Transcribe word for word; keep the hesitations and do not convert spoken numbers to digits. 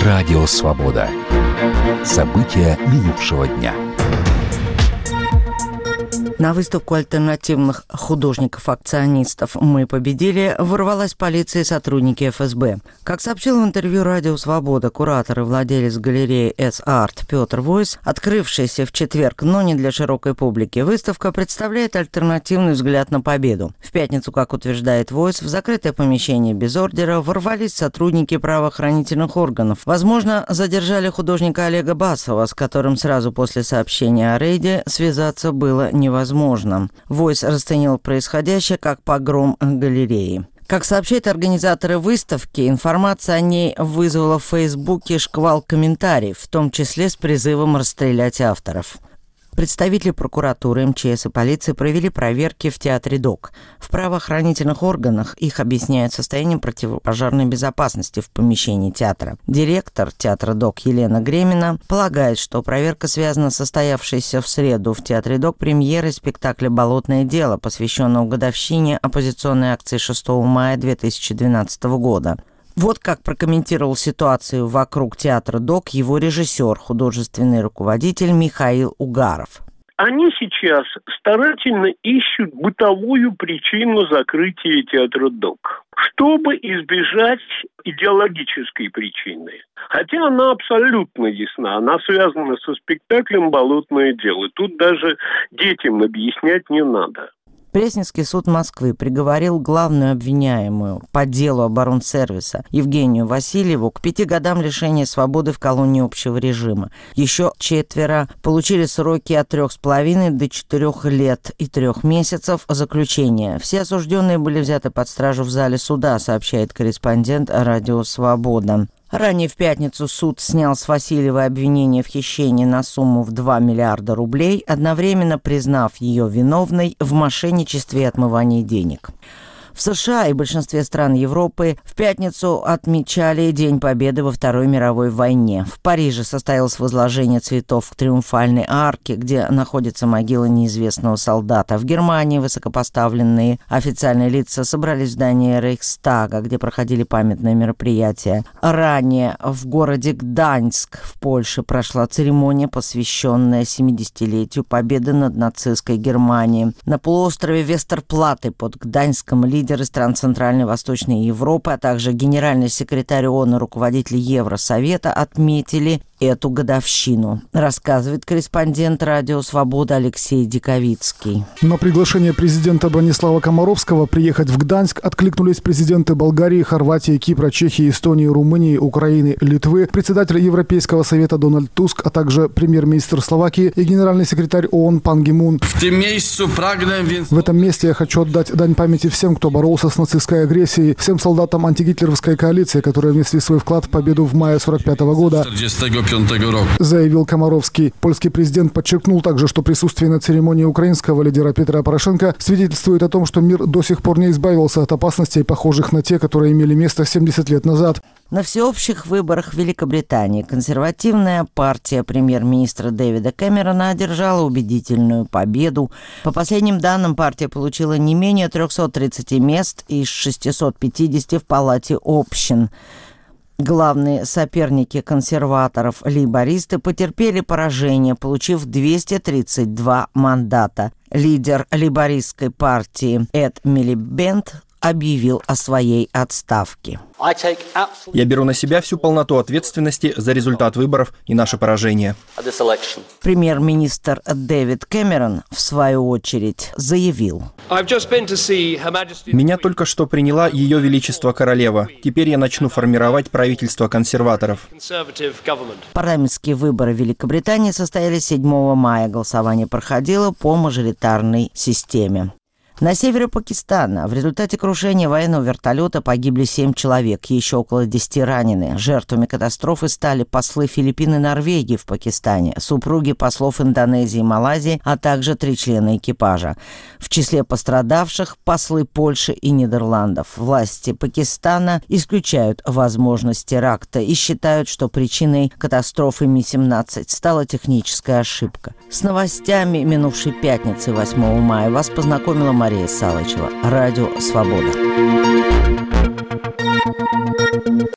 Радио Свобода. События минувшего дня. На выставку альтернативных художников-акционистов «Мы победили» ворвалась полиция и сотрудники эф эс бэ. Как сообщил в интервью «Радио Свобода» куратор и владелец галереи S-Art Петр Войс, открывшаяся в четверг, но не для широкой публики, выставка представляет альтернативный взгляд на победу. В пятницу, как утверждает Войс, в закрытое помещение без ордера ворвались сотрудники правоохранительных органов. Возможно, задержали художника Олега Басова, с которым сразу после сообщения о рейде связаться было невозможно. Возможно. Войс расценил происходящее как погром галереи. Как сообщают организаторы выставки, информация о ней вызвала в Фейсбуке шквал комментариев, в том числе с призывом расстрелять авторов. Представители прокуратуры, эм че эс и полиции провели проверки в театре ДОК. В правоохранительных органах их объясняют состоянием противопожарной безопасности в помещении театра. Директор театра ДОК Елена Гремина полагает, что проверка связана с состоявшейся в среду в театре ДОК премьерой спектакля «Болотное дело», посвященного годовщине оппозиционной акции шестого мая две тысячи двенадцатого года. Вот как прокомментировал ситуацию вокруг театра ДОК его режиссер, художественный руководитель Михаил Угаров. Они сейчас старательно ищут бытовую причину закрытия театра ДОК, чтобы избежать идеологической причины. Хотя она абсолютно ясна, она связана со спектаклем «Болотное дело». Тут даже детям объяснять не надо. Пресненский суд Москвы приговорил главную обвиняемую по делу оборонсервиса Евгению Васильеву к пяти годам лишения свободы в колонии общего режима. Еще четверо получили сроки от трех с половиной до четырех лет и трех месяцев заключения. Все осужденные были взяты под стражу в зале суда, сообщает корреспондент «Радио Свобода». Ранее в пятницу суд снял с Васильевой обвинение в хищении на сумму в два миллиарда рублей, одновременно признав ее виновной в мошенничестве и отмывании денег. В США и большинстве стран Европы в пятницу отмечали День Победы во Второй мировой войне. В Париже состоялось возложение цветов к Триумфальной арке, где находится могила неизвестного солдата. В Германии высокопоставленные официальные лица собрались в здании Рейхстага, где проходили памятные мероприятия. Ранее в городе Гданьск в Польше прошла церемония, посвященная семидесятилетию победы над нацистской Германией. На полуострове Вестерплаты под Гданьском лидером Лидеры стран Центральной и Восточной Европы, а также генеральный секретарь ООН и руководитель Евросовета отметили эту годовщину, рассказывает корреспондент «Радио Свобода» Алексей Диковицкий. На приглашение президента Бронислава Комаровского приехать в Гданьск откликнулись президенты Болгарии, Хорватии, Кипра, Чехии, Эстонии, Румынии, Украины, Литвы, председатель Европейского совета Дональд Туск, а также премьер-министр Словакии и генеральный секретарь ООН Пан Ги Мун. В этом месте я хочу отдать дань памяти всем, кто боролся с нацистской агрессией, всем солдатам антигитлеровской коалиции, которые внесли свой вклад в победу в мае сорок пятого года, заявил Комаровский. Польский президент подчеркнул также, что присутствие на церемонии украинского лидера Петра Порошенко свидетельствует о том, что мир до сих пор не избавился от опасностей, похожих на те, которые имели место семьдесят лет назад. На всеобщих выборах в Великобритании консервативная партия премьер-министра Дэвида Кэмерона одержала убедительную победу. По последним данным, партия получила не менее триста тридцать мест из шестисот пятидесяти в Палате общин. Главные соперники консерваторов, лейбористы, потерпели поражение, получив двести тридцать два мандата. Лидер лейбористской партии Эд Милибенд объявил о своей отставке. Я беру на себя всю полноту ответственности за результат выборов и наше поражение. Премьер-министр Дэвид Кэмерон, в свою очередь, заявил: «Меня только что приняла Ее Величество Королева. Теперь я начну формировать правительство консерваторов». Парламентские выборы в Великобритании состоялись седьмого мая. Голосование проходило по мажоритарной системе. На севере Пакистана в результате крушения военного вертолета погибли семь человек, еще около десяти ранены. Жертвами катастрофы стали послы Филиппин и Норвегии в Пакистане, супруги послов Индонезии и Малайзии, а также три члена экипажа. В числе пострадавших послы Польши и Нидерландов. Власти Пакистана исключают возможность теракта и считают, что причиной катастрофы Ми семнадцать стала техническая ошибка. С новостями минувшей пятницы восьмого мая вас познакомила Мария Салычева. Радио Свобода.